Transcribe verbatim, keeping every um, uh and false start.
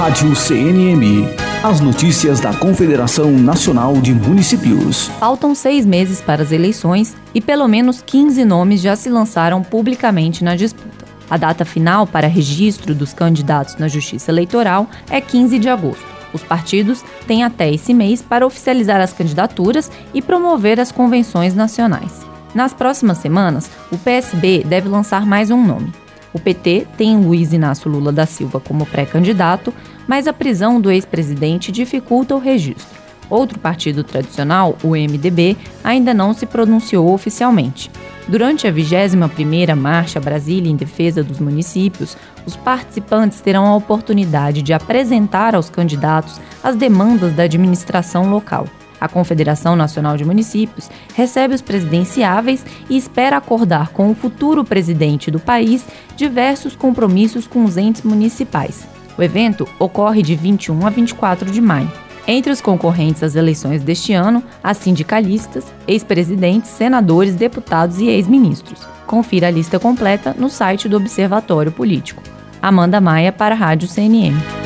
Rádio C N M. As notícias da Confederação Nacional de Municípios. Faltam seis meses para as eleições e pelo menos quinze nomes já se lançaram publicamente na disputa. A data final para registro dos candidatos na Justiça Eleitoral é quinze de agosto. Os partidos têm até esse mês para oficializar as candidaturas e promover as convenções nacionais. Nas próximas semanas, o P S B deve lançar mais um nome. O P T tem Luiz Inácio Lula da Silva como pré-candidato, mas a prisão do ex-presidente dificulta o registro. Outro partido tradicional, o M D B, ainda não se pronunciou oficialmente. Durante a vigésima primeira Marcha Brasília em Defesa dos Municípios, os participantes terão a oportunidade de apresentar aos candidatos as demandas da administração local. A Confederação Nacional de Municípios recebe os presidenciáveis e espera acordar com o futuro presidente do país diversos compromissos com os entes municipais. O evento ocorre de vinte e um a vinte e quatro de maio. Entre os concorrentes às eleições deste ano, há sindicalistas, ex-presidentes, senadores, deputados e ex-ministros. Confira a lista completa no site do Observatório Político. Amanda Maia para a Rádio C N M.